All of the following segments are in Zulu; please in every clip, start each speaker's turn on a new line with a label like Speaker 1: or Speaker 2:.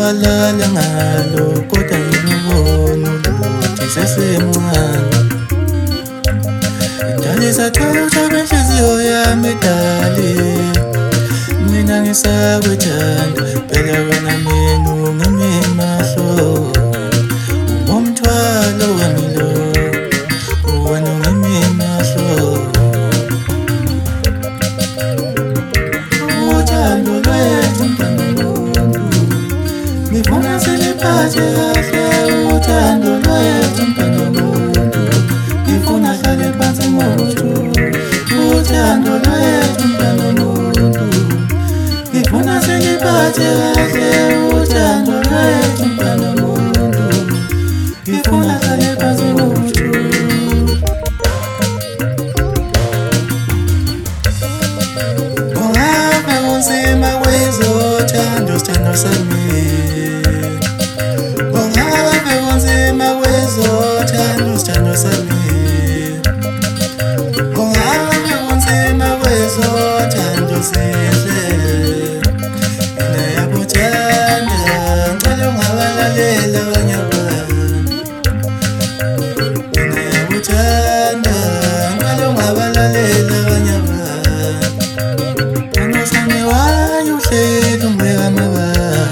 Speaker 1: walala ngalo kodwa ngibona ukuthi sesemncane. Dalisa thola uthobe inhliziyo yami dali, mina ngisakwethanda phela wena mina ungimi mahlo. Umthwalo wami lo, wena ungimi mahlo. Uthando lwethu mntwana ngifuna siliphathe kahle. Uthando lwethu mntwana ngifuna hlale phansi ngobuthulu. Uthando lwethu mntwana ngifuna siliphathe kahle. Uthando lwethu mntwana ngifuna hlale phansi ngobuthulu. Ungaphe kunzima kwezothando sithando sami. Ungaphe kunzima kwezothando sithando sami. Ungaphe kunzima kwezothando sihle. Mina yakuthanda ngicela ungabalalela abanye abantu. Mina yakuthanda ngicela ungabalalela abanye abantu. Sithando sami wayuhleli ungibeka amabala.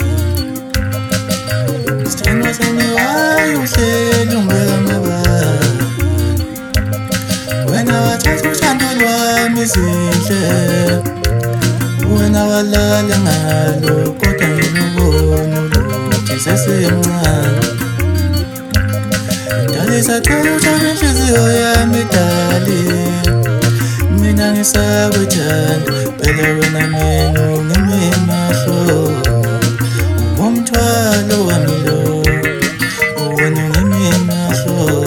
Speaker 1: Sithando sami wayuhleli ungibeka amabala. Wena wathatha uthando lwami sihle, wena walala ngalo kodwa ngibona ukuthi sesemncane. Dalisa thola uthobe inhliziyo yami dali, mina ngisakwethanda phela wena mina ungimi mahlo. Umthwalo wami lo, wena ungimi mahlo.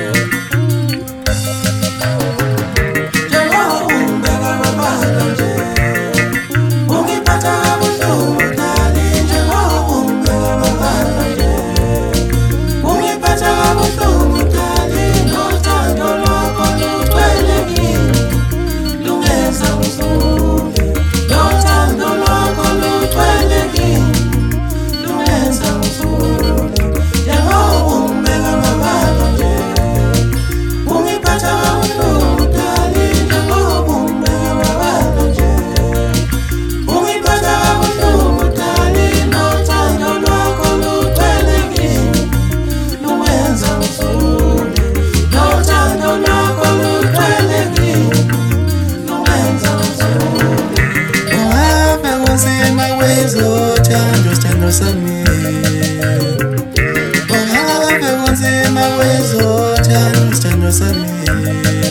Speaker 1: Sithando sami, ungaphe kunzima kwezothando sithando sami.